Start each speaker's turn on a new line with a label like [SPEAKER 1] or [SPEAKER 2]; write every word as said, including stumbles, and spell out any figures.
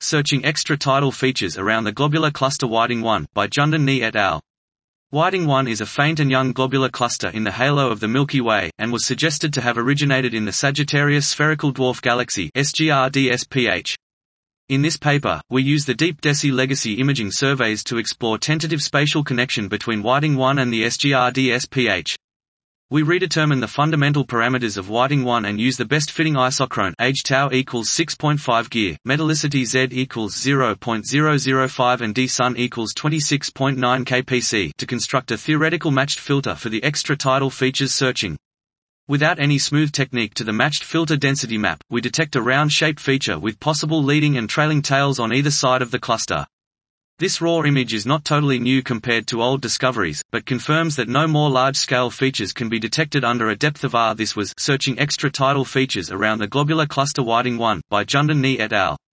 [SPEAKER 1] Searching Extra-Tidal Features Around the Globular Cluster Whiting one, by Jundon Ni et al. Whiting one is a faint and young globular cluster in the halo of the Milky Way, and was suggested to have originated in the Sagittarius Spherical Dwarf Galaxy S G R D S P H. In this paper, we use the Deep DESI legacy imaging surveys to explore tentative spatial connection between Whiting one and the S G R D S P H. We redetermine the fundamental parameters of Whiting one and use the best-fitting isochrone age tau equals six point five gear, metallicity Z equals zero point zero zero five and D-sun equals twenty-six point nine K P C to construct a theoretical matched filter for the extra-tidal features searching. Without any smooth technique to the matched filter density map, we detect a round-shaped feature with possible leading and trailing tails on either side of the cluster. This raw image is not totally new compared to old discoveries, but confirms that no more large-scale features can be detected under a depth of R. This was Searching Extra-Tidal Features Around the Globular Cluster Whiting one, by Jundon Ni et al.